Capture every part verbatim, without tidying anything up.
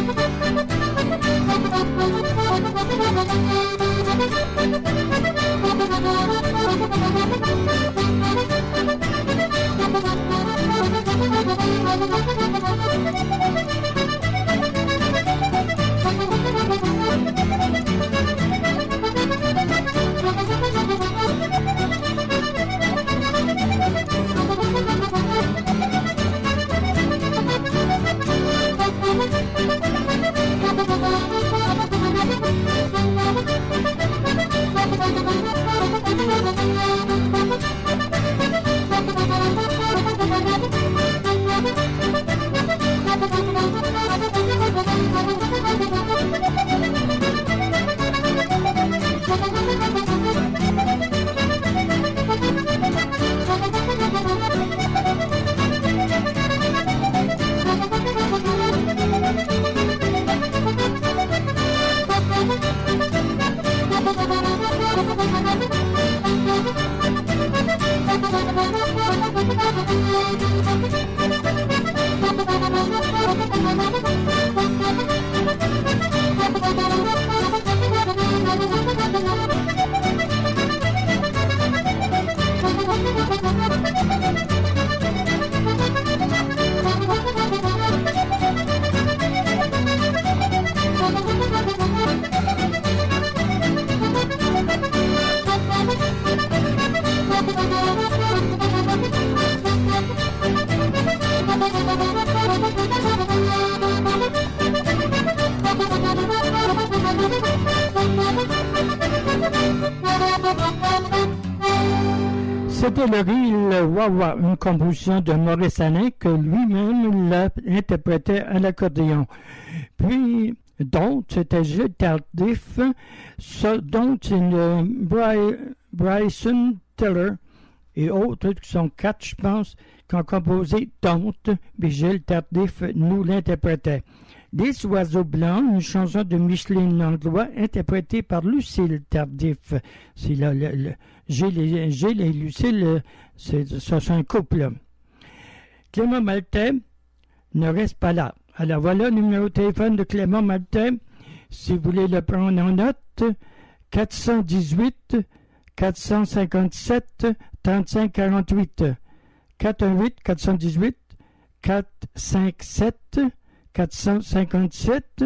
C'était le reel Wawa, une composition de Maurice Alain que lui-même l'a interprété à l'accordéon. Puis, donc, c'était Gilles Tardif, ça, donc, c'est une Bry, Bryson Tiller et autres, qui sont quatre, je pense, qui ont composé Donc, puis Gilles Tardif nous l'interprétait. Des oiseaux blancs, une chanson de Micheline Langlois, interprétée par Lucille Tardif. C'est là, le, le, Gilles, et, Gilles et Lucille, c'est, ça, c'est un couple. Clément Maltais ne reste pas là. Alors voilà le numéro de téléphone de Clément Maltais. Si vous voulez le prendre en note, quatre cent dix-huit, quatre cent cinquante-sept, trente-cinq quarante-huit. quatre un huit, quatre cent dix-huit, quatre cent cinquante-sept, quatre cent cinquante-sept,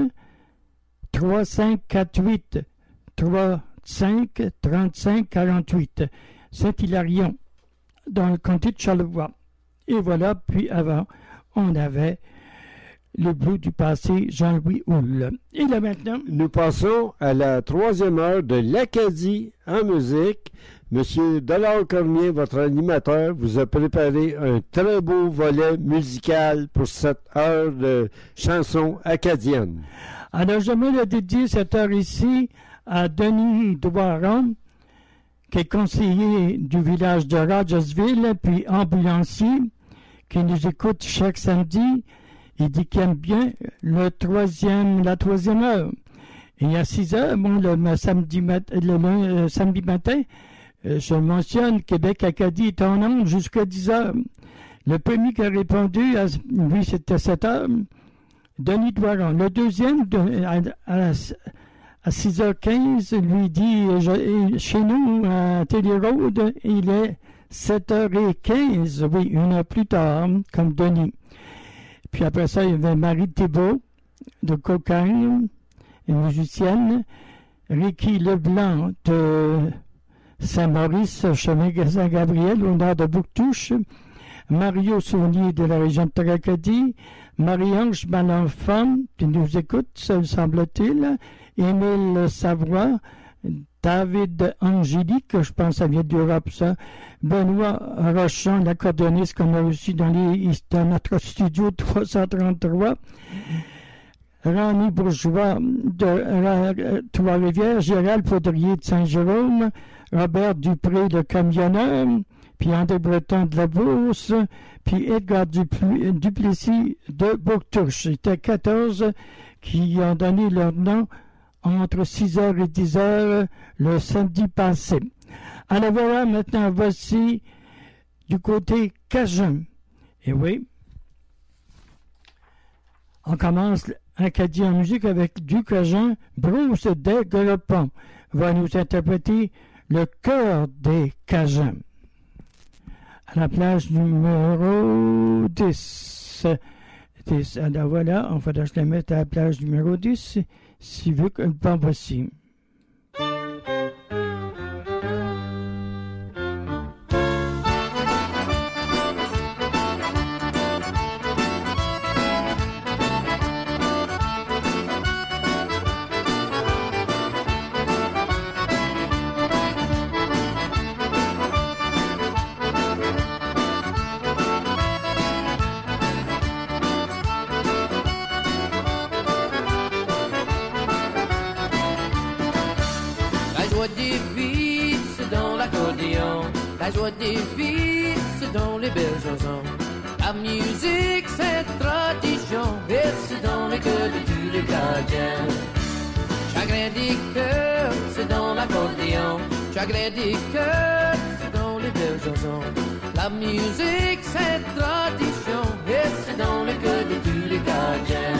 trois cinq quarante-huit, trois cinq trente-cinq quarante-huit. Saint-Hilarion, dans le comté de Charlevoix. Et voilà, puis avant, on avait le Bleu du passé, Jean-Louis Houle. Et là maintenant, nous passons à la troisième heure de l'Acadie en musique. Monsieur Delors-Cormier, votre animateur, vous a préparé un très beau volet musical pour cette heure de chansons acadiennes. Alors, j'aimerais le dédier cette heure ici à Denis Douaron, qui est conseiller du village de Rogersville, puis ambulancier, qui nous écoute chaque samedi. Il dit qu'il aime bien le troisième, la troisième heure. Et à six heures, bon, le samedi, mat- le, le, le samedi matin, euh, je mentionne, Québec Acadie est en ondes jusqu'à dix heures. Le premier qui a répondu, à, lui, c'était sept heures, Denis Douaron. Le deuxième, de, à, à, à six heures quinze, lui dit, je, chez nous, à Télé-Road, il est sept heures quinze, oui, une heure plus tard, comme Denis. Puis après ça, il y avait Marie Thébault, de Cocagne, une musicienne, Ricky Leblanc, de Saint-Maurice, chemin Saint-Gabriel, au nord de Bouctouche, Mario Saunier de la région de Tracadie, Marie-Ange Malenfant, qui nous écoute, ça semble-t-il, Émile Savoie, David Angélique, je pense que ça vient d'Europe, ça, Benoît Rochon, l'accordéoniste qu'on a reçu dans, les, dans notre studio trois cent trente-trois, Rani Bourgeois de euh, Trois-Rivières, Gérald Poudrier de Saint-Jérôme, Robert Dupré, le camionneur, puis André Breton de la Bourse, puis Edgar Dupl- Duplessis de Bouctouche. C'était quatorze qui ont donné leur nom entre six heures et dix heures le samedi passé. Alors voilà, maintenant, voici du côté Cajun. Et oui, on commence Acadie en musique avec du Cajun. Bruce Desgaloppants va nous interpréter le cœur des Cajuns. À la plage numéro dix. dix. Alors voilà, on va se la mettre à la plage numéro dix, si vu que pas possible. La joie des vies, c'est dans les belles chansons. La musique, c'est tradition, et c'est dans les cœurs de tous les Cajuns. Chagrin des cœurs, c'est dans l'accordéon. Chagrin des cœurs, c'est dans les belles chansons. La musique, c'est tradition, et c'est dans les cœurs de tous les Cajuns.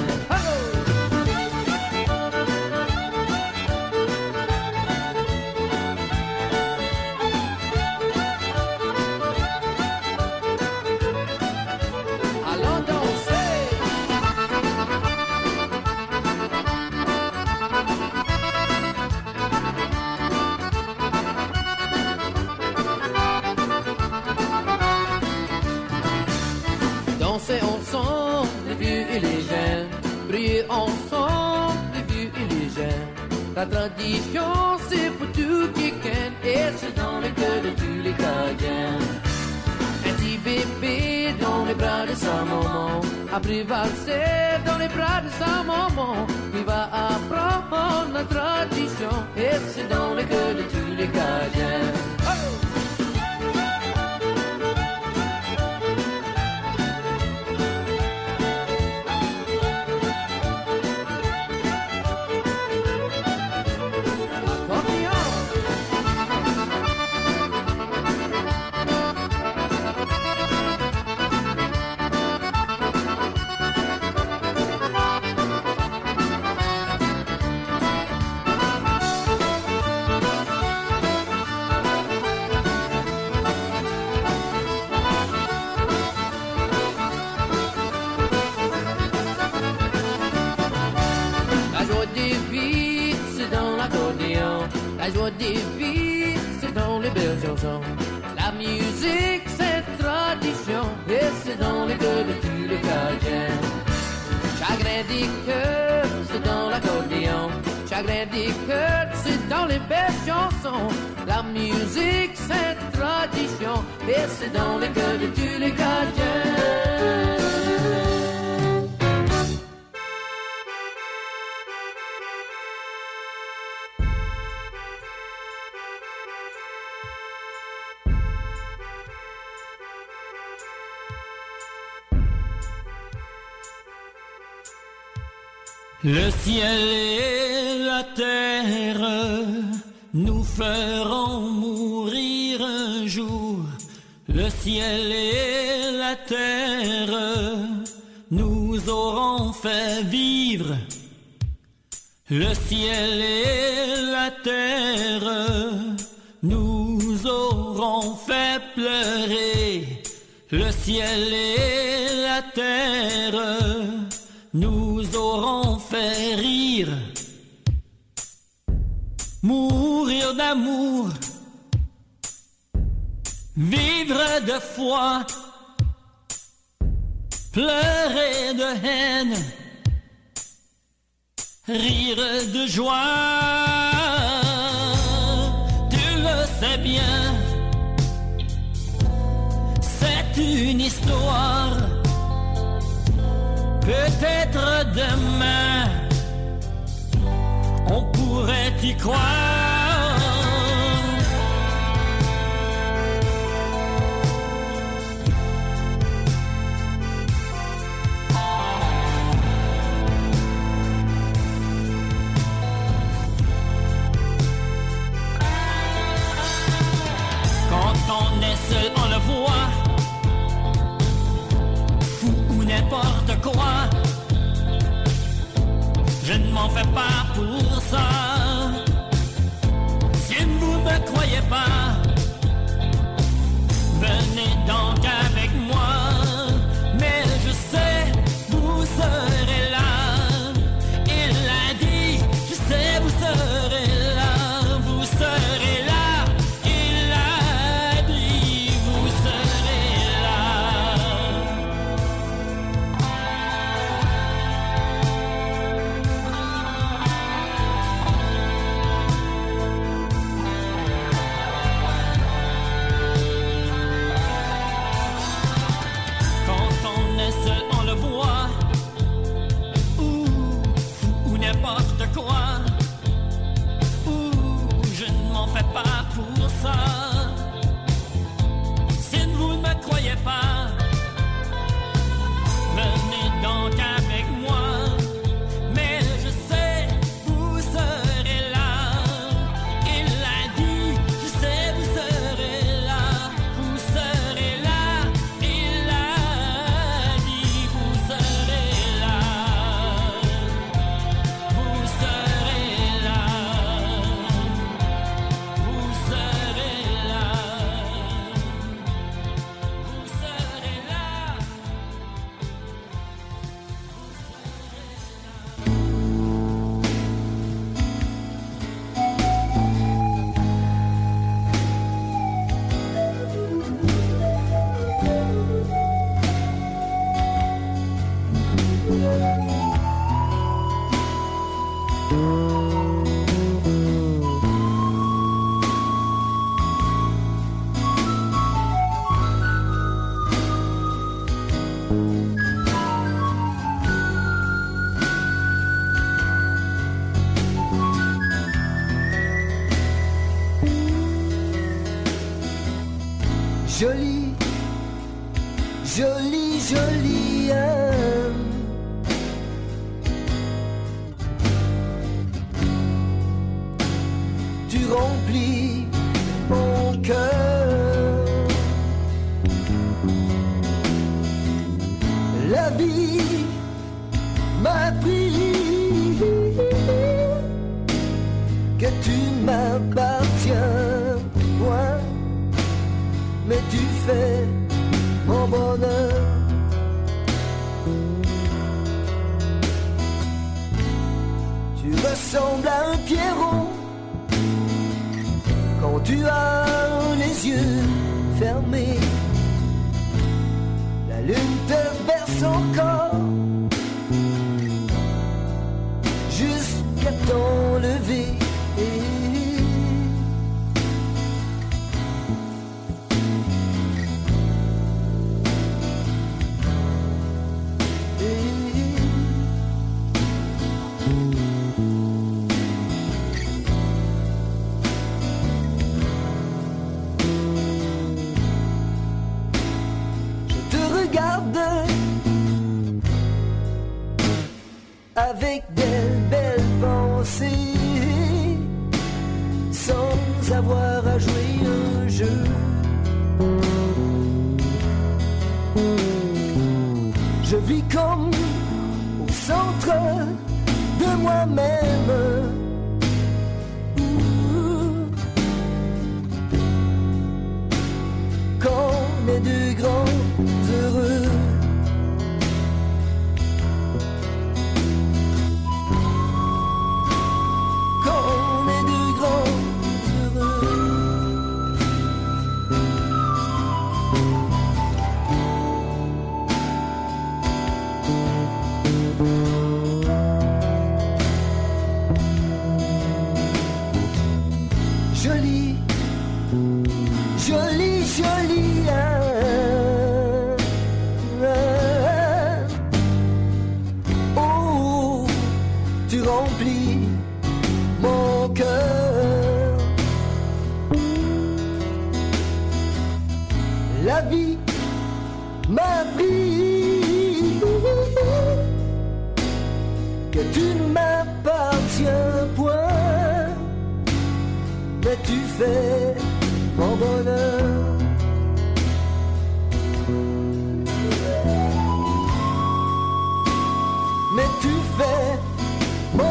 Danser ensemble, les vieux et les jeunes. Briller ensemble, les vieux et les jeunes. La tradition, c'est pour tout quelqu'un. Et c'est dans le cœur de tous les Cajuns. Un petit bébé dans les bras de sa maman. Après valser dans les bras de sa maman. Il va apprendre la tradition. Et c'est dans le cœur de tous les Cajuns. Oh! La joie des vies, c'est dans les belles chansons. La musique, c'est tradition, et c'est dans les cœurs de tous les Cajuns. Chagrin des cœurs, c'est dans l'accordéon. Chagrin des cœurs, c'est dans les belles chansons. La musique, c'est tradition, et c'est dans les cœurs de tous les Cajuns. Le ciel et la terre nous feront mourir un jour. Le ciel et la terre nous auront fait vivre. Le ciel et la terre nous auront fait pleurer. Le ciel et la terre nous auront fait rire. Mourir d'amour, vivre de foi, pleurer de haine, rire de joie. Tu le sais bien, c'est une histoire. Peut-être demain, on pourrait y croire. Quand on est seul, on le voit. Fou ou n'importe quoi. je ne m'en fais pas pour ça. Si vous me croyez pas, venez donc avec moi. Mais je sais, vous serez là. Il l'a dit, je sais, vous serez là. Vous serez là. Il l'a dit, vous serez là. Quand on est seul, on le voit. Ou, ou n'importe quoi. Ou, je ne m'en fais pas pour ça. Si vous ne me croyez pas, venez donc avec moi. Mais je sais, vous serez là. Il l'a dit, je sais, vous serez là. Vous serez là. Il l'a dit, vous serez là. Vous serez là. Vous serez là. Vous serez là. Jolie, jolie, jolie âme. Tu remplis mon cœur. La vie m'a pris que tu m'appartiens, moi. Mais tu fais mon bonheur. Tu ressembles à un pierrot quand tu as les yeux fermés. La lune te berce encore jusqu'à ton lever. Avec des belles pensées, sans avoir à jouer un jeu. Je vis comme au centre de moi-même. Quand on est deux grands heureux. La vie m'a pris que tu ne m'appartiens point, mais tu fais mon bonheur. Mais tu fais mon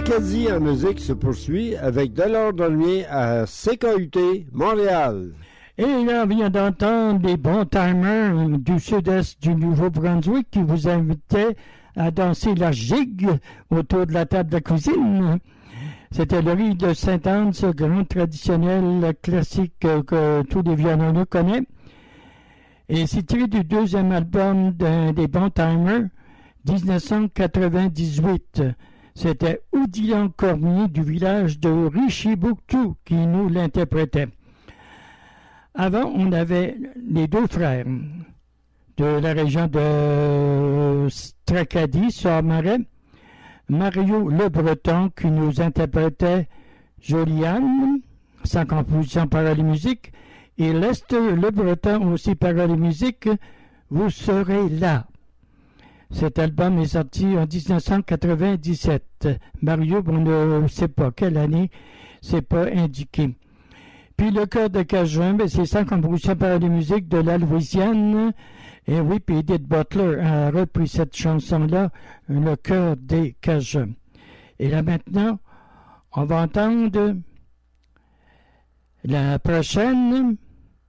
L'Acadie en musique se poursuit avec Delors Dormier à C K U T Montréal. Et là, on vient d'entendre les bons timers du sud-est du Nouveau-Brunswick qui vous invitaient à danser la gigue autour de la table de cuisine. C'était le riz de Sainte-Anne, ce grand traditionnel classique que tous les violonneux connaissent. Et c'est tiré du deuxième album de, des bons timers, dix-neuf cent quatre-vingt-dix-huit. C'était Odilon Cormier du village de Richibouctou qui nous l'interprétait. Avant, on avait les deux frères de la région de Tracadie, Saint-Marais, Mario Le Breton qui nous interprétait Joliane, sans composition, paroles et musique, et Lester Le Breton aussi paroles et musique, Vous serez là. Cet album est sorti en dix-neuf cent quatre-vingt-dix-sept. Mario, on ne sait pas quelle année, c'est pas indiqué. Puis le chœur de Cajun, ben c'est sans composition paroles et musique de la Louisiane. Et oui, puis Edith Butler a repris cette chanson-là, le chœur des Cajuns. Et là maintenant, on va entendre la prochaine,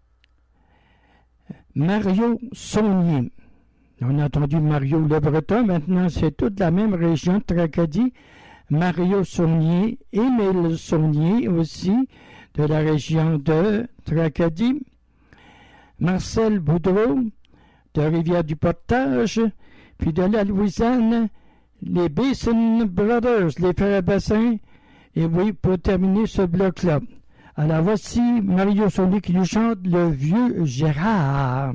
Mario Saunier. On a entendu Mario Le Breton, maintenant c'est toute la même région de Tracadie. Mario Saunier, Émile Saunier aussi, de la région de Tracadie. Marcel Boudreau, de Rivière-du-Portage, puis de la Louisiane, les Basin Brothers, les frères Bassin, et oui, pour terminer ce bloc-là. Alors voici Mario Saunier qui nous chante Le Vieux Gérard.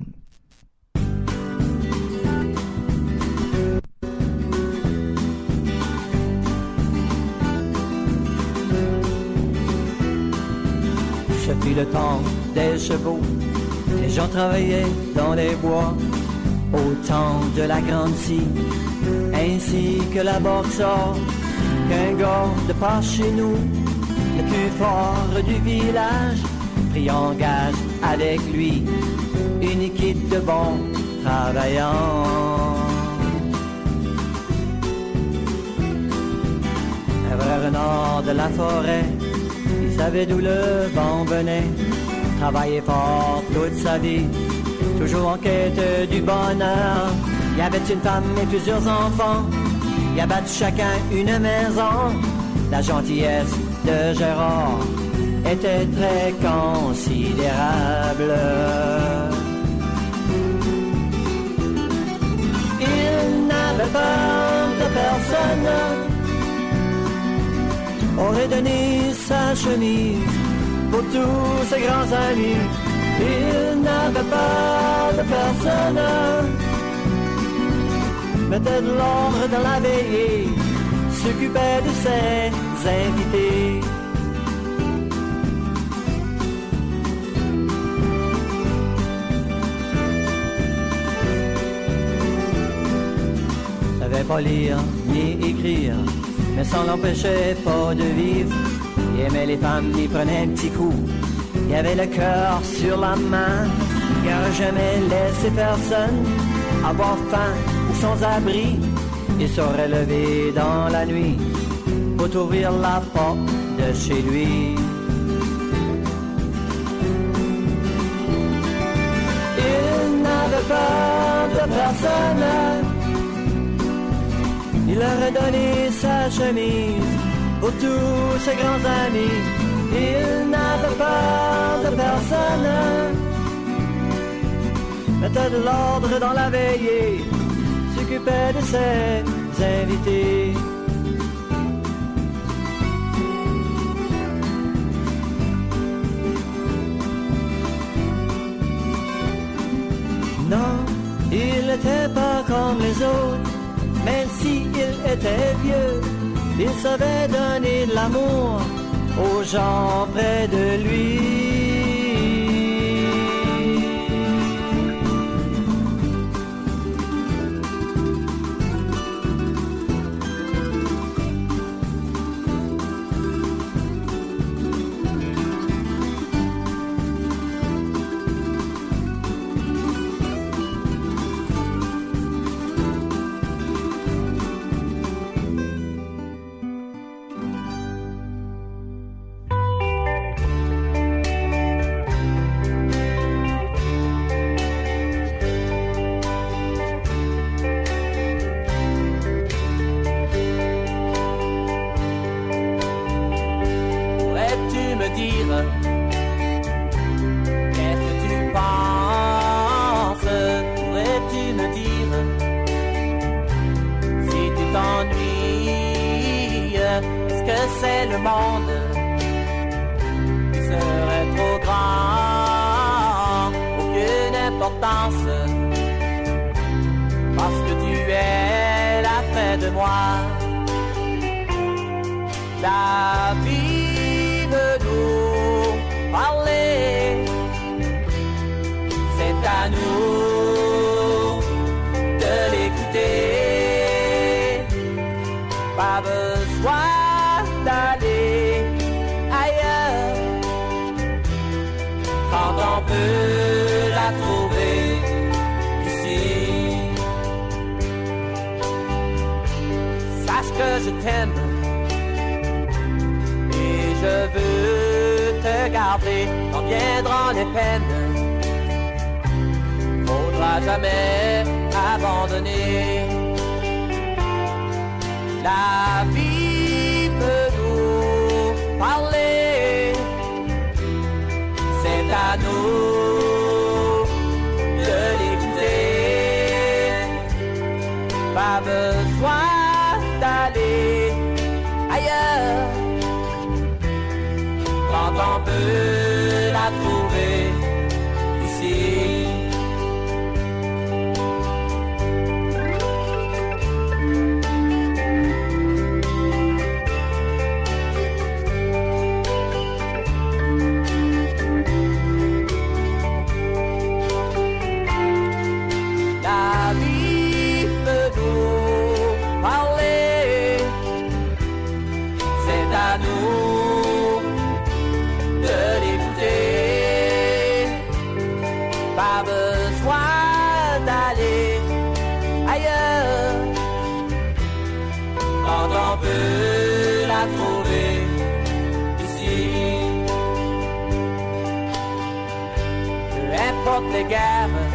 Ce fut le temps des chevaux, les gens travaillaient dans les bois, au temps de la grande scie, ainsi que la boxeur, qu'un gars de par chez nous, le plus fort du village, prit en gage avec lui une équipe de bons travailleurs. Un vrai renard de la forêt, il savait d'où le vent venait, travaillait fort toute sa vie, toujours en quête du bonheur. Il y avait une femme et plusieurs enfants, il y avait chacun une maison. La gentillesse de Gérard était très considérable. Il n'avait peur de personne, aurait donné sa chemise pour tous ses grands amis. Il n'avait pas de personne, mettait de l'ordre dans la veillée, s'occupait de ses invités. Savait pas lire ni écrire, mais ça l'empêchait pas de vivre. Il aimait les femmes, il prenait un petit coup, il avait le cœur sur la main. Il n'aurait jamais laissé personne avoir faim ou sans abri. Il saurait lever dans la nuit pour t'ouvrir la porte de chez lui. Il n'avait peur de personne, il aurait donné sa chemise pour tous ses grands amis. Il n'avait peur de personne, mettait de l'ordre dans la veillée, s'occupait de ses invités. Non, il n'était pas comme les autres, même s'il était vieux, il savait donner de l'amour aux gens près de lui. mais le monde serait trop grand, aucune importance, parce que tu es là près de moi. La vie veut nous parler, c'est à nous de l'écouter. Pas besoin d'aller ailleurs quand on peut la trouver ici. Sache que je t'aime et je veux te garder quand viendront les peines. Faudra jamais abandonner. La vie peut nous parler, c'est à nous de l'écouter. Pas besoin d'aller ailleurs quand on peut la trouver ici. Les guerres,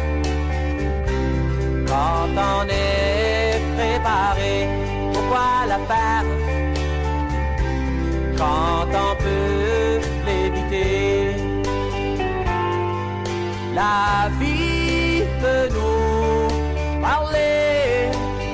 quand on est préparé, pourquoi la faire quand on peut l'éviter? La vie peut nous parler,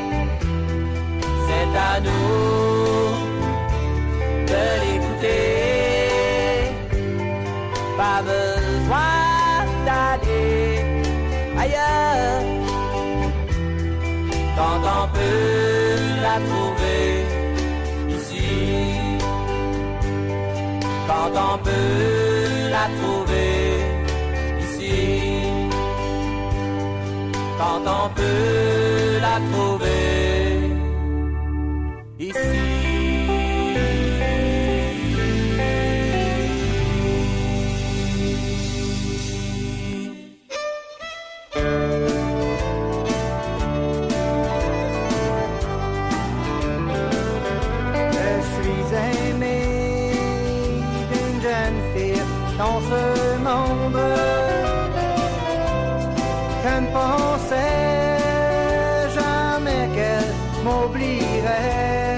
c'est à nous de l'écouter. Pas besoin d'aller ailleurs quand on peut la trouver ici. Quand on peut la trouver ici. Quand on peut la trouver ici. Dans ce monde, je ne pensais jamais qu'elle m'oublierait.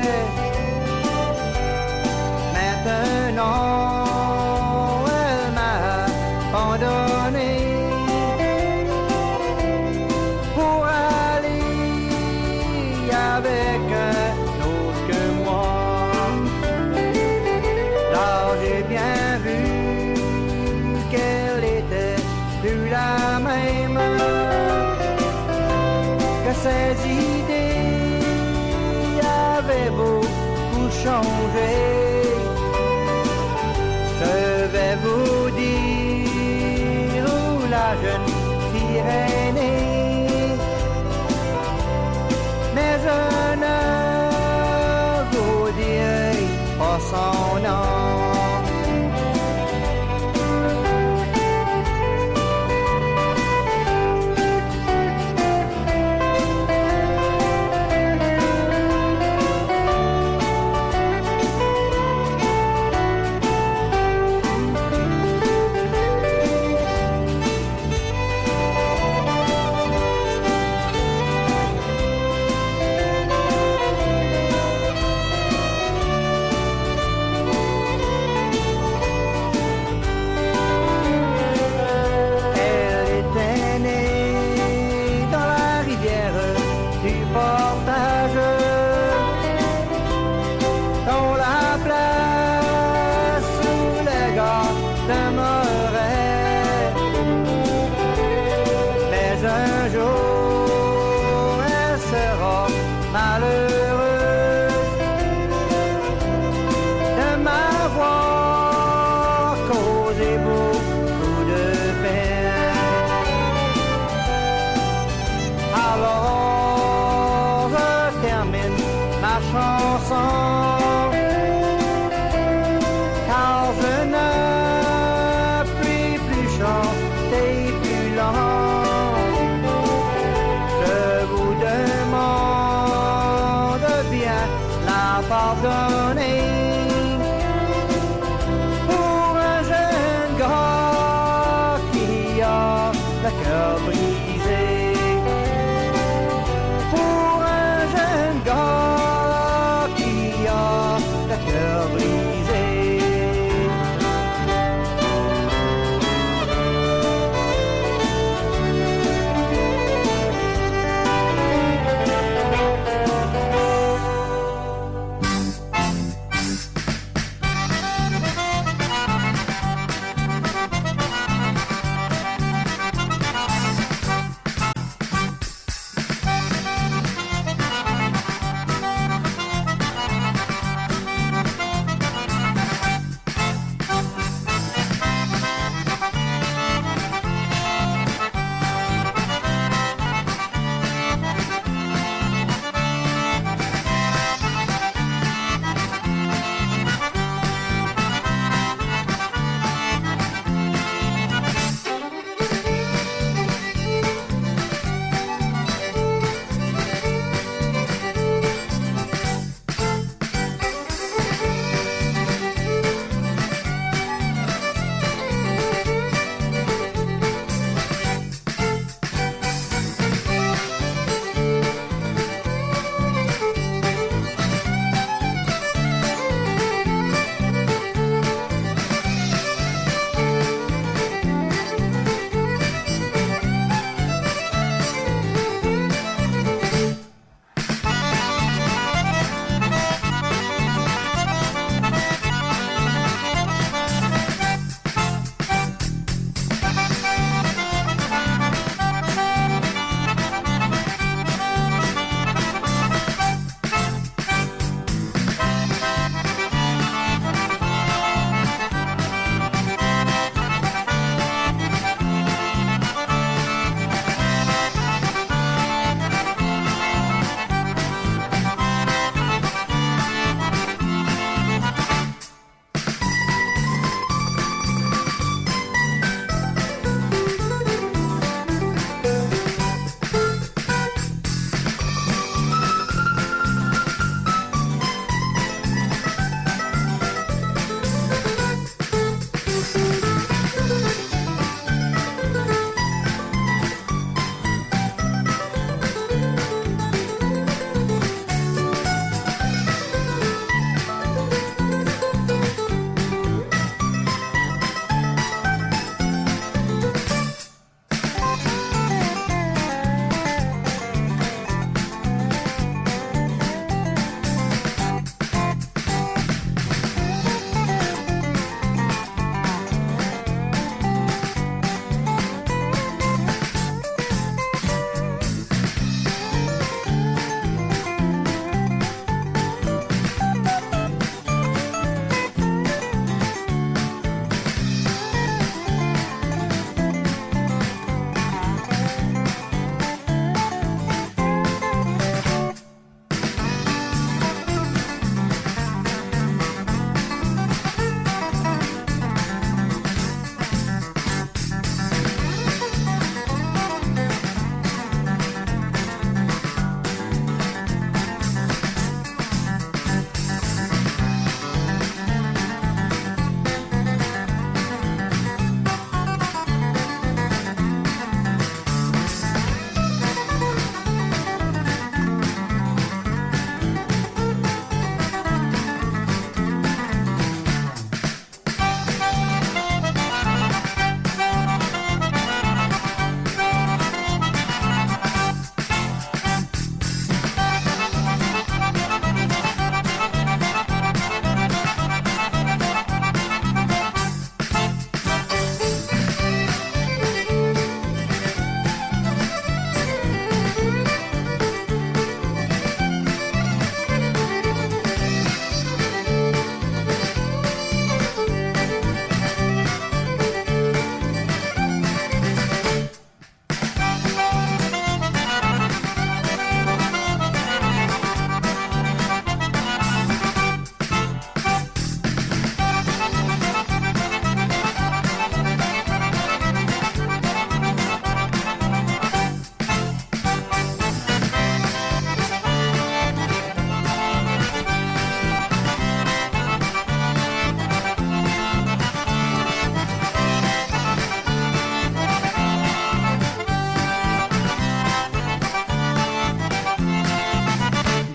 Maintenant, elle m'a abandonné pour aller avec un autre que moi. Là, j'ai bien vu qu'elle était plus la même, que ses idées avaient beaucoup changé. Je vais vous dire où la jeune fille est née, mais je ne vous dirai pas son nom. malheureuse de m'avoir causé beaucoup de peine. Alors je termine ma chanson, car je ne puis plus chanter plus lent. Je vous demande bien la pardonner pour un jeune gars qui a le cœur brisé. Pour un jeune gars qui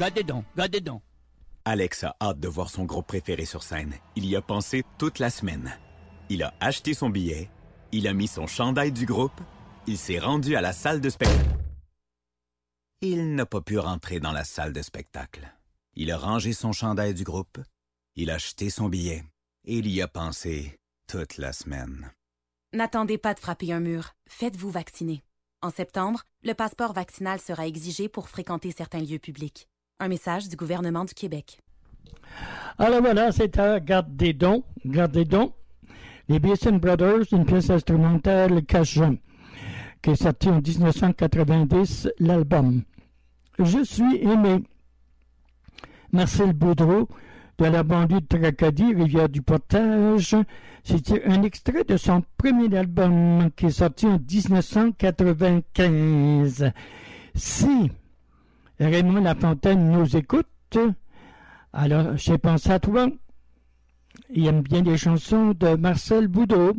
Gardez donc, gardez donc. Alex a hâte de voir son groupe préféré sur scène. Il y a pensé toute la semaine. Il a acheté son billet, il a mis son chandail du groupe, il s'est rendu à la salle de spectacle. Il n'a pas pu rentrer dans la salle de spectacle. Il a rangé son chandail du groupe, il a acheté son billet et il y a pensé toute la semaine. N'attendez pas de frapper un mur. Faites-vous vacciner. En septembre, le passeport vaccinal sera exigé pour fréquenter certains lieux publics. Un message du gouvernement du Québec. Alors voilà, c'est à Garde des dons. Garde des dons. Les Beeson Brothers, une pièce instrumentale Cajun, qui est sortie en dix-neuf cent quatre-vingt-dix, l'album. Je suis aimé. Marcel Boudreau, de la banlieue de Tracadie, Rivière-du-Portage. C'est un extrait de son premier album qui est sorti en dix-neuf cent quatre-vingt-quinze. Si Raymond Lafontaine nous écoute, alors j'ai pensé à toi. Il aime bien les chansons de Marcel Boudreau.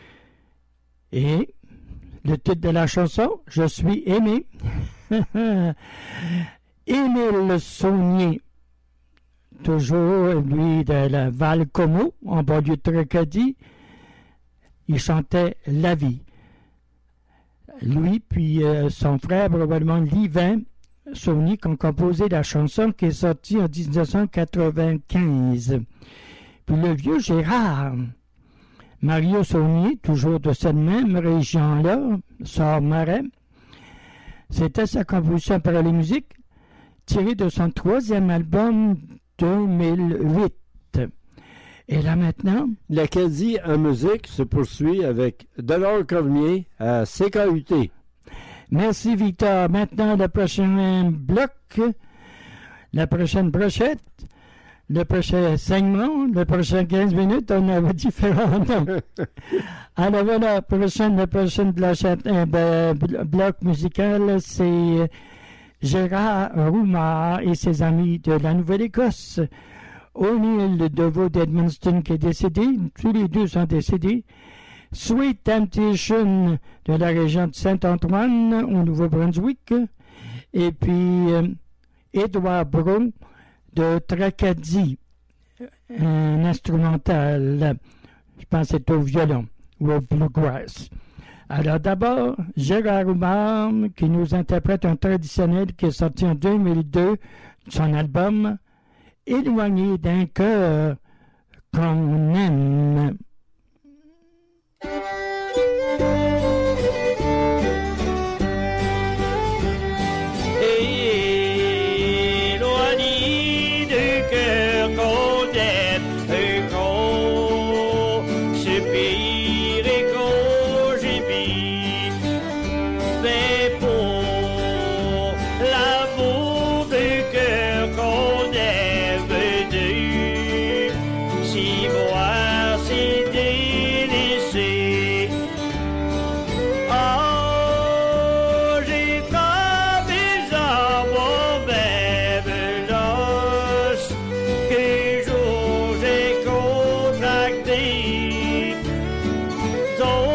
Et le titre de la chanson, Je suis aimé. Émile Saunier, toujours lui de la Val-Como, en banlieue de Tracadie, il chantait La vie. Lui, puis euh, son frère, probablement Livin Saunier, qui ont composé la chanson qui est sortie en dix-neuf cent quatre-vingt-quinze. Puis le vieux Gérard, Mario Saunier, toujours de cette même région-là, sort Marais, c'était sa composition par la musique, tirée de son troisième album deux mille huit. Et là maintenant... L'Acadie en musique se poursuit avec Delors Cormier à C K U T. Merci Victor. Maintenant, le prochain bloc, la prochaine brochette, le prochain segment, le prochain quinze minutes, on avait différents noms. Alors voilà, la prochaine, la prochaine brochette, euh, ben, bloc musical, c'est Gérard Roumard et ses amis de la Nouvelle-Écosse. O'Neill de Vaux d'Edmundston qui est décédé, tous les deux sont décédés. Sweet Temptation de la région de Saint-Antoine au Nouveau-Brunswick. Et puis euh, Édouard Brault de Tracadie, un instrumental, je pense que c'est au violon ou au bluegrass. Alors d'abord, Gérard Roumard qui nous interprète un traditionnel qui est sorti en deux mille deux, son album Éloigné d'un cœur qu'on aime. Éloigné du cœur qu'on aime, qu'on soupire et qu'on gémit, mais pour l'amour du cœur qu'on aime de s'y voir, s'y délaisser. Oh, j'ai frappé à moi-même l'os que jour j'ai contracté. Ton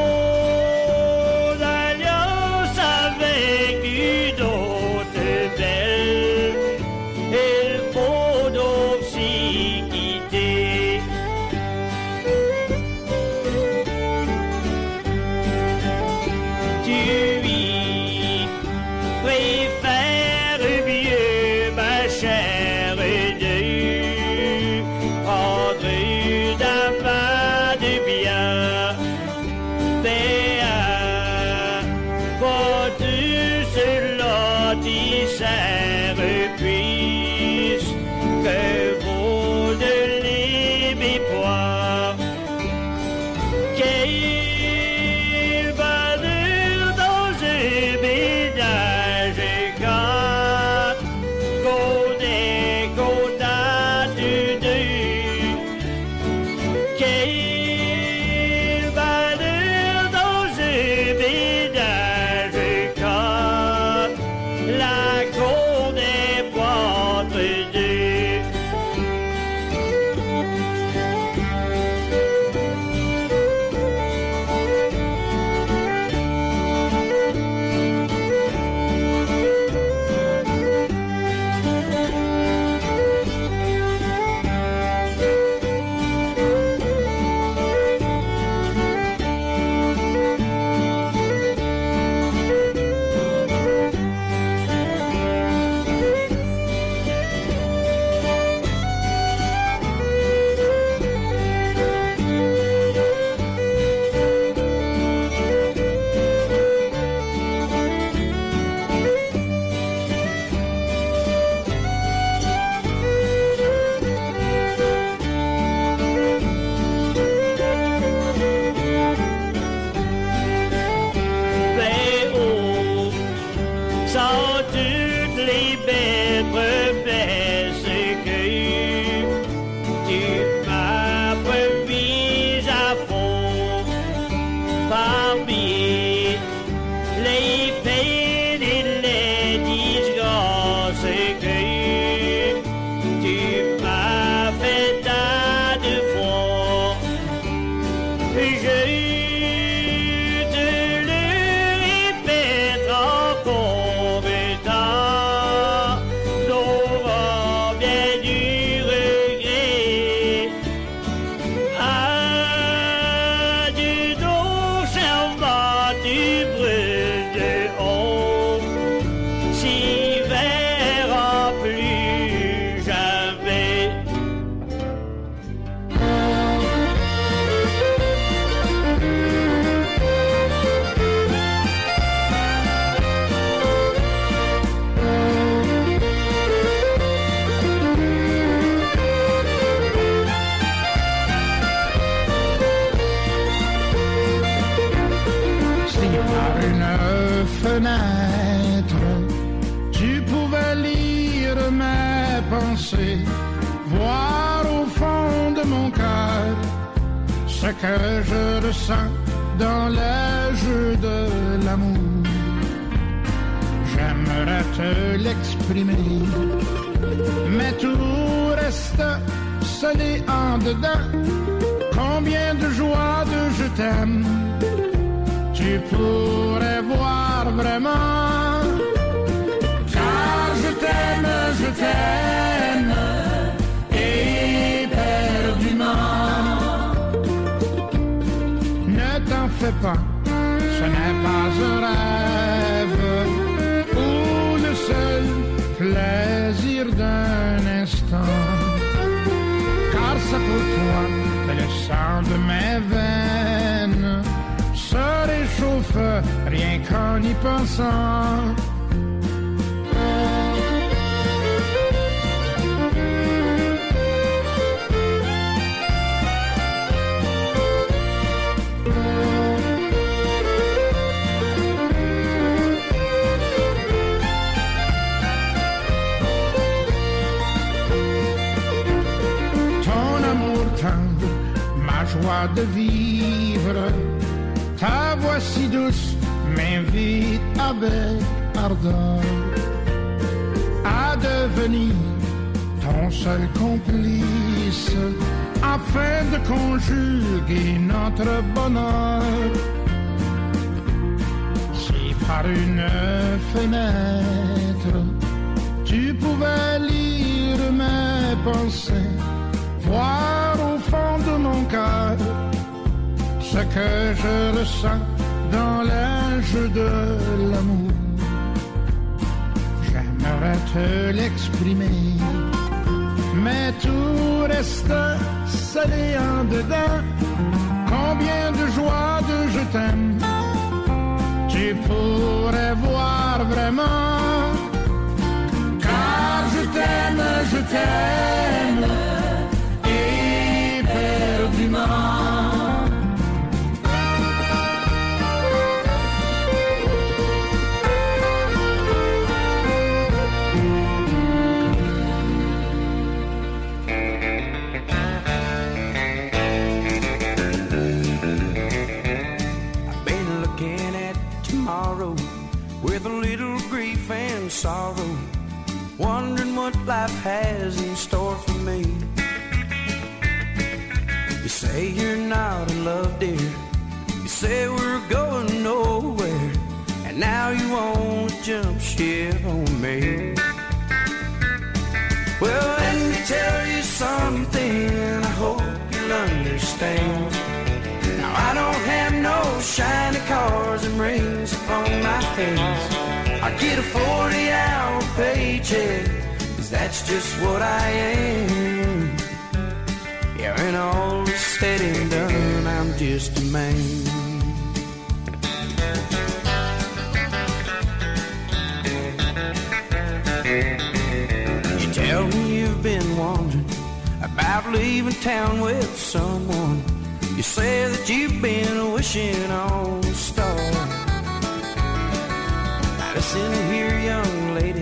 alliance avec une autre belle, il faut donc s'y quitter. Tu y préfères mieux, ma chère, de prendre d'un pain de bien. Mais à votre cela t'y sert puisque vous ne l'aimez point. Quel bonheur dans ce ménage quand qu'on est content tous deux. Quel bonheur dans ce ménage quand la qu'on est pas entre deux. toutes les belles promesses que tu m'as promises à fond. Parmi les peines et les disgrâces que tu m'as fait tas de fois, je te le répète encore un temps, n'aura bien du regret. Adieu donc charmant du brûle de haut, s'y verra plus jamais. Si par une fenêtre tu pouvais lire mes pensées, voir au fond de mon cœur ce que je ressens dans les jeux de l'amour, j'aimerais te l'exprimer, mais tout reste scellé en dedans. Combien de joie de je t'aime tu pourrais voir vraiment, car je t'aime, je t'aime éperdument. Ne t'en fais pas, ce n'est pas un rêve ou le seul plaisir d'un instant, car c'est pour toi que le sang de mes veines se réchauffe rien qu'en y pensant. Ton amour tendre, ma joie de vivre, ta voix si douce m'invite avec ardeur à devenir ton seul complice, afin de conjuguer notre bonheur. Si par une fenêtre tu pouvais lire mes pensées, voir au fond de mon cœur ce que je ressens dans les jeux de l'amour, j'aimerais te l'exprimer, mais tout reste scellé en dedans. Combien de joie de je t'aime tu pourrais voir vraiment, car je t'aime, je t'aime éperdument. With a little grief and sorrow, wondering what life has in store for me. You say you're not in love, dear. You say we're going nowhere, and now you want to jump ship on me. Well, let me tell you something, I hope you'll understand. Now I don't have no shiny cars and rings upon my hands. I get a forty hour paycheck, 'cause that's just what I am. Yeah, when all is said and done, I'm just a man. You tell me you've been wondering about leaving town with someone. You say that you've been wishing on a star. Now listen here, young lady,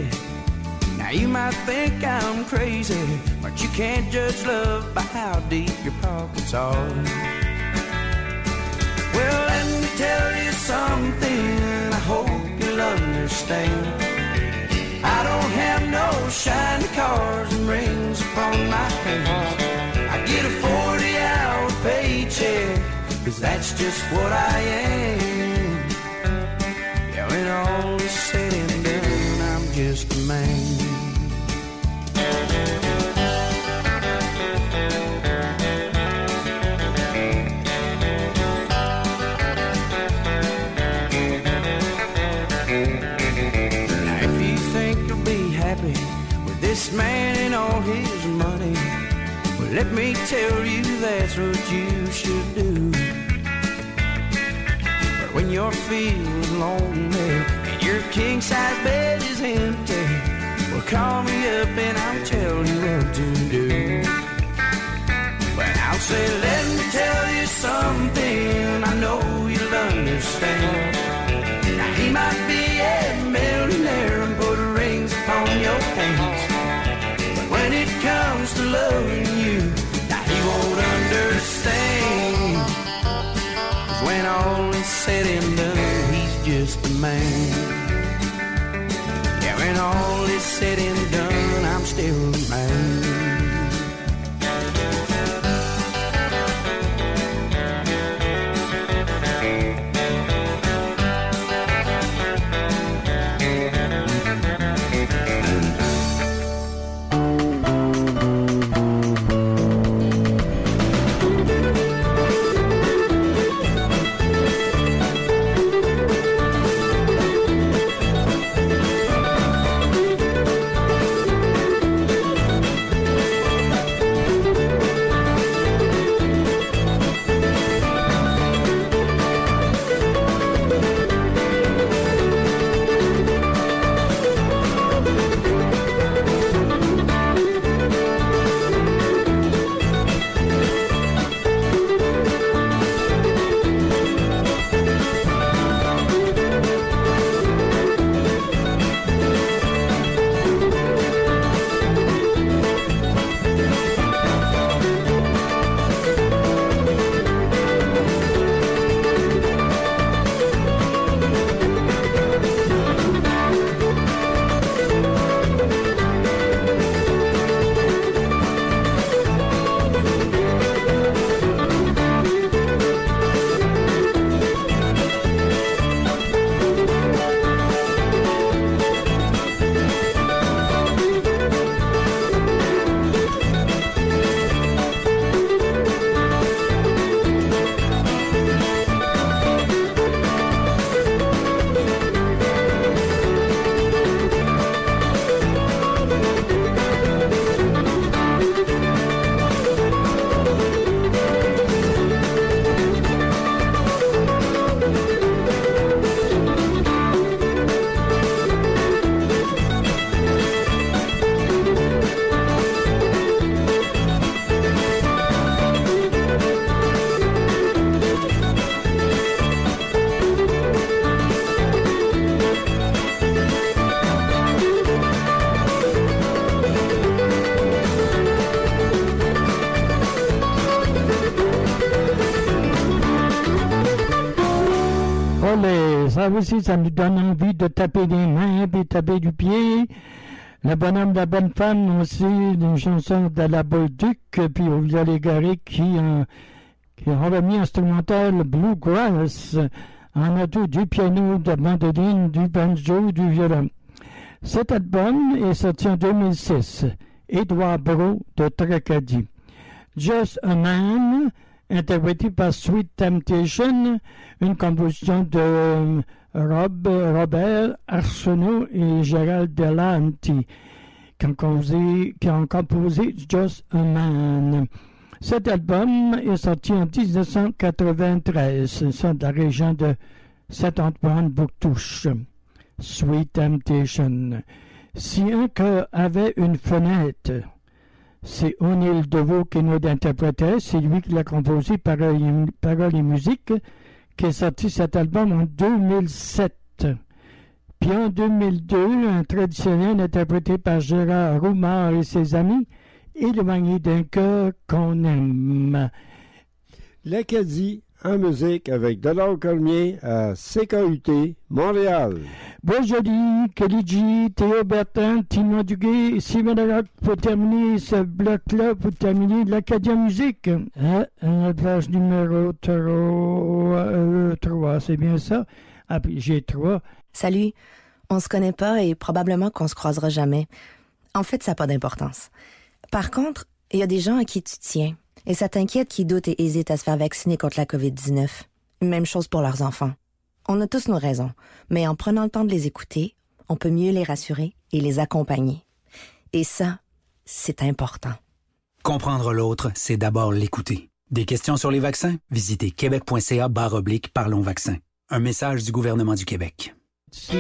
you might think I'm crazy, but you can't judge love by how deep your pockets are. Well, let me tell you something, I hope you'll understand. I don't have no shiny cars and rings upon my hands. I get a forty-hour paycheck, 'cause that's just what I am. Yeah, when all is said and done, I'm just a man. Now, if you think you'll be happy with this man and all his money, well, let me tell you that's what you should do. But when you're feeling lonely and your king-size bed is empty, well, call me up and I'll tell you what to do. But I'll say, let me tell you something, I know you'll understand. Now, he might be a millionaire and put rings upon your hands, but when it comes to loving you, now he won't understand. 'Cause when all is said and done, he's just a man. Yeah, when all is said and done, I'm still a man. Ça aussi, ça nous donne envie de taper des mains puis taper du pied. Le bonhomme de la bonne femme aussi, une chanson de la Bolduc, puis Olivia Garrick qui, euh, qui a remis instrumental bluegrass en atout du piano, de la mandoline, du banjo, du violon. Cet album est sorti en deux mille six. Édouard Brault de Tracadie. Just a Man, interprété par Sweet Temptation, une composition de Rob, Robert Arsenault et Gérald Delanty, qui ont composé, qui ont composé Just a Man. Cet album est sorti en dix-neuf cent quatre-vingt-treize, c'est de la région de Saint-Antoine-Bouctouche. Sweet Temptation. Si un cœur avait une fenêtre, c'est O'Neill DeVoe qui nous interprétait, c'est lui qui l'a composé, paroles et musique, qui est sorti cet album en deux mille sept. Puis en deux mille deux, un traditionnel interprété par Gérard Roumard et ses amis, Éloigné d'un cœur qu'on aime. L'Acadie en musique avec Delors Cormier à C K U T, Montréal. Bonjour, Kelly Théo Bertin, Timo Duguay, Simon Rock pour terminer ce bloc-là, pour terminer l'Acadie en musique. À la page numéro trois, c'est bien ça? Ah, puis j'ai trois. Salut, on se connaît pas et probablement qu'on se croisera jamais. En fait, ça n'a pas d'importance. Par contre, il y a des gens à qui tu tiens, et ça t'inquiète qui doutent et hésitent à se faire vacciner contre la covid dix-neuf. Même chose pour leurs enfants. On a tous nos raisons, mais en prenant le temps de les écouter, on peut mieux les rassurer et les accompagner. Et ça, c'est important. Comprendre l'autre, c'est d'abord l'écouter. Des questions sur les vaccins? Visitez québec.ca barre oblique Parlons vaccins. Un message du gouvernement du Québec. Quand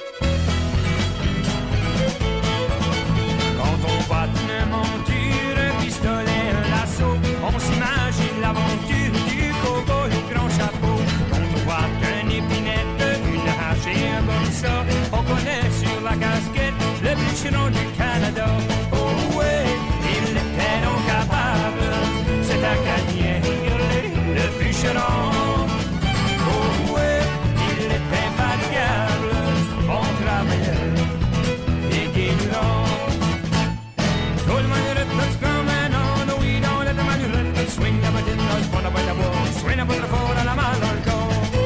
on voit une monture, un pistolet, un lasso, on s'imagine l'aventure du cow-boy au grand chapeau. Quand on voit une épinette, une hache et un bonissa, on connaît sur la casquette le bûcheron du Canada. Oh ouais, il était donc capable, cet Acadien, le bûcheron. Suena por fuera la mano al go.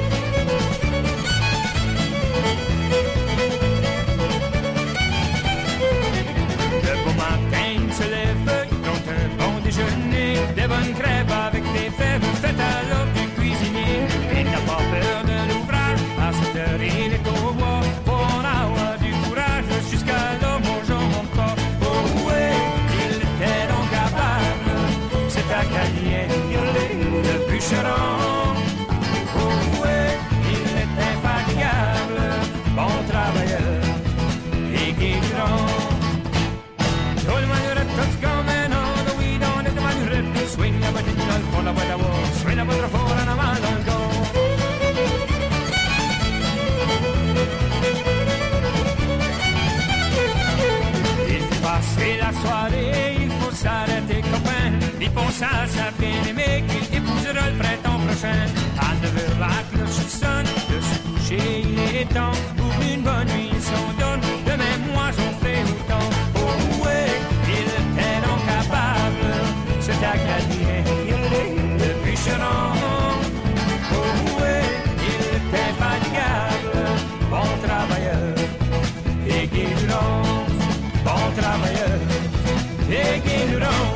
Le beau matin se lève, dans un bon déjeuner, des bonnes crêpes avec des fèves faites à l'ordre du cuisinier. Il n'a pas peur de l'ouvrage, à cette heure il est au bois, pour avoir du courage jusqu'à l'homme au jour mon corps. Oh ouais, il était donc capable, c'est Acadien, le bûcheron. Oh ouais, il est infatigable, bon travailleur et guériront. Tout le monde retourne comme un homme, oui, dans le mal du rep, swing la boîte dans le fond, la boîte à bois, swing la boîte à fond, la main dans le dos. Il faut passer la soirée, il faut s'arrêter copain, il pense à sa bien-aimée qu'il épousera le printemps prochain. À neuf heures la cloche sonne, de se coucher il est temps, pour une bonne nuit il s'en donne, demain moi j'en ferai autant. Oh ouais, il était donc capable, cet Acadien, le bûcheron. Oh ouais, il était fatigable, bon travailleur et guériront, bon travailleur et guériront.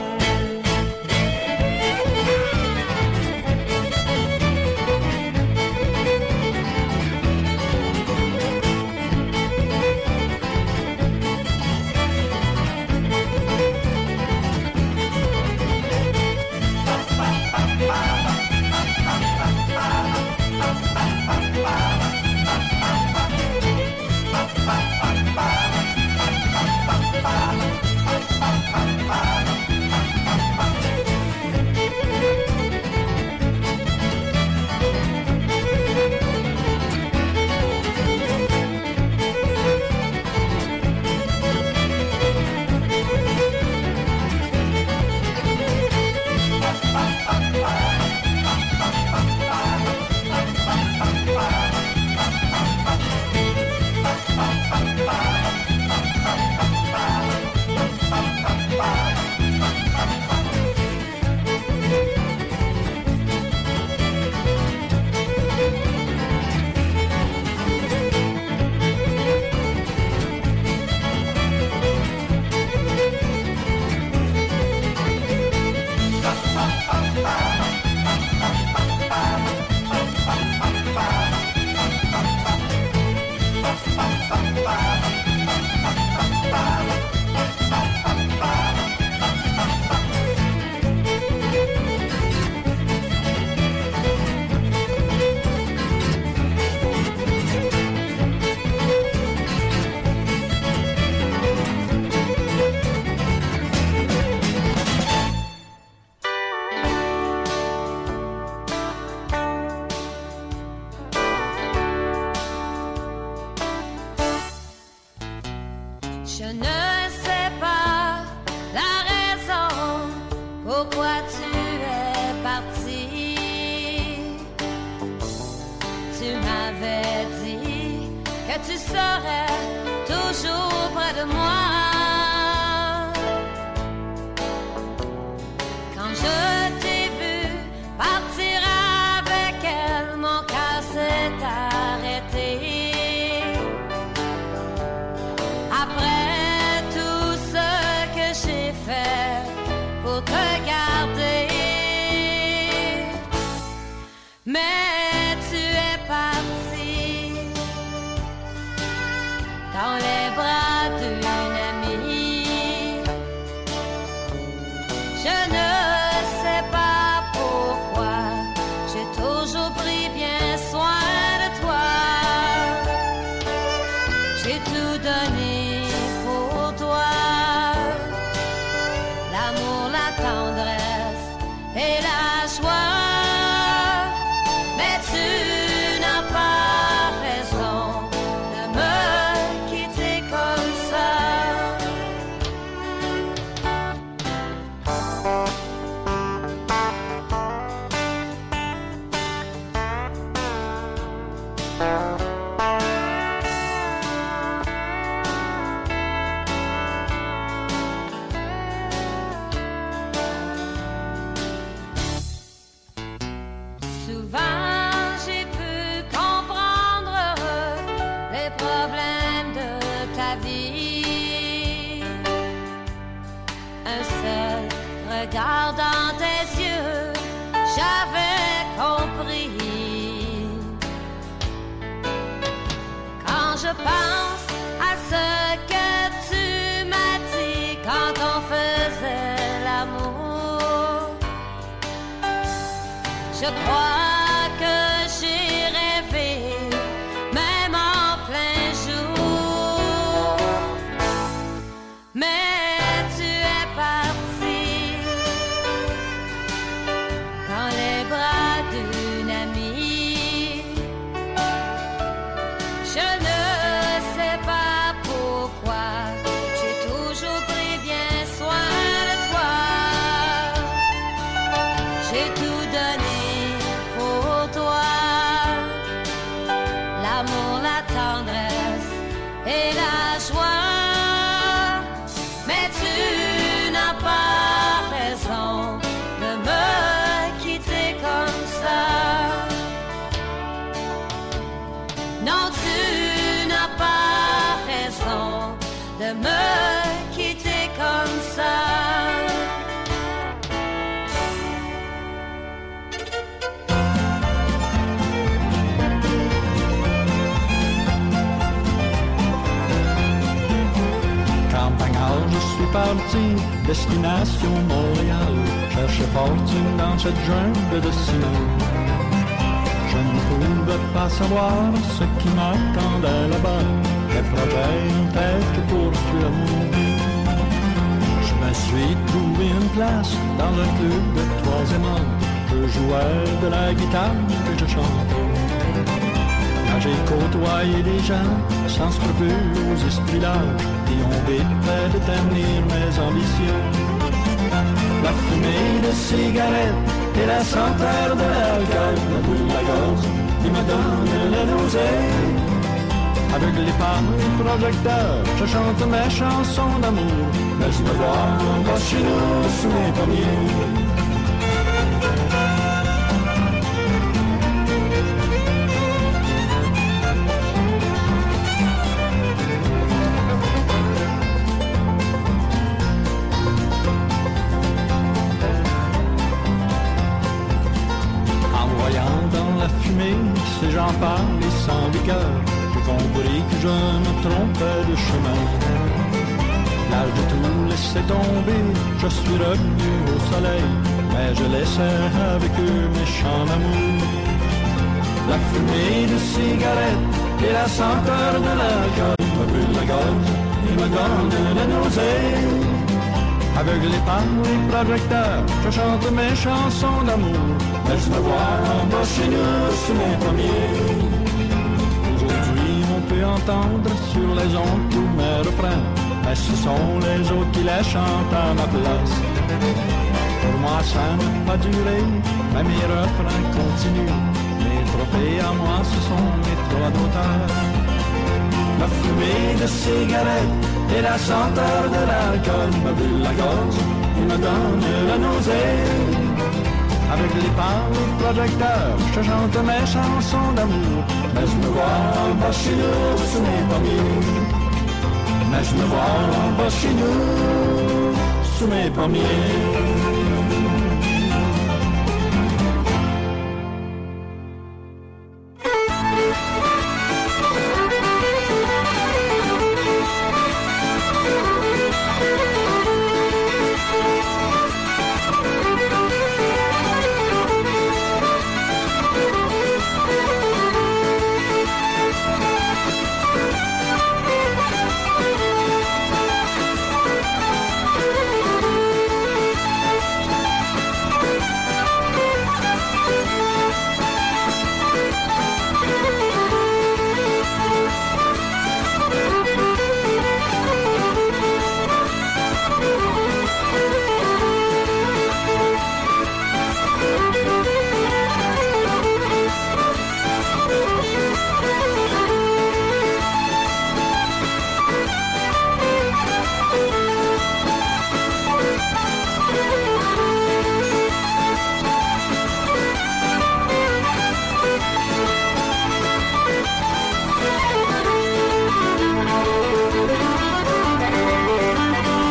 Bye. ne sais pas la raison pourquoi tu es parti. Tu m'avais dit que tu serais toujours près de moi. Quand je t'ai vu partir avec elle, mon cœur s'est arrêté. Après tout ce que j'ai fait pour te garder, mais tu es parti dans les bras d'une amie. Je ne sais pas pourquoi, j'ai toujours pris bien soin de toi. J'ai tout donné pour toi, l'amour, la tendresse et la joie. Mais tu n'as pas raison de me quitter comme ça. Souvent j'ai pu comprendre les problèmes de ta vie. Un seul regard dans tes yeux, j'avais compris. Quand je pense à ce que tu m'as dit quand on faisait l'amour, je crois que j'ai rêvé, même en plein jour. Mais tu es parti dans les bras d'une amie. Je ne sais pas pourquoi, j'ai toujours pris bien soin de toi. J'ai tout donné pour toi, l'amour, la tendresse et la joie. Mais tu n'as pas raison de me quitter comme ça. Non, tu n'as pas raison de me quitter comme ça. Campagnard, je suis parti, destination Montréal. Cherche fortune dans cette jungle de sillon. Je ne pouvais pas savoir ce qui m'attendait là-bas. Les projets en tête pour fuir mon vie. Je me suis trouvé une place dans un club de troisième âge. Je jouais de la guitare et je chantais. Là j'ai côtoyé des gens sans scrupules aux esprits larges, qui ont vite fait déterminer mes ambitions. La fumée de cigarettes et la senteur de l'alcool me brûle la gorge, il me donne la nausée. Avec les panneaux et projecteurs, je chante mes chansons d'amour. Laisse-moi voir, on va chez nous sous les pommiers. Si j'en parle et sans vigueur, j'ai compris que je me trompais de chemin. L'âge de tout laisser tomber, je suis revenu au soleil, mais je laissais avec eux mes chants d'amour. La fumée de cigarettes et la senteur de l'alcool me brûle la gorge et me donne la nausée. Avec les panneaux et projecteurs, je chante mes chansons d'amour. Laisse-moi voir en bas chez nous sous mes pommiers. Aujourd'hui on peut entendre sur les ondes tous mes refrains. mais ce sont les autres qui la chantent à ma place. Pour moi ça n'a pas duré, mais mes refrains continuent. Mes trophées à moi ce sont mes droits d'auteur. La fumée de cigarettes et la senteur de l'alcool me brûle la gorge et me donne la nausée. Avec les pales et le projecteur, je chante mes chansons d'amour. Mais je me vois en bas chez nous sous mes pommiers. Mais je me vois en bas chez nous sous mes pommiers.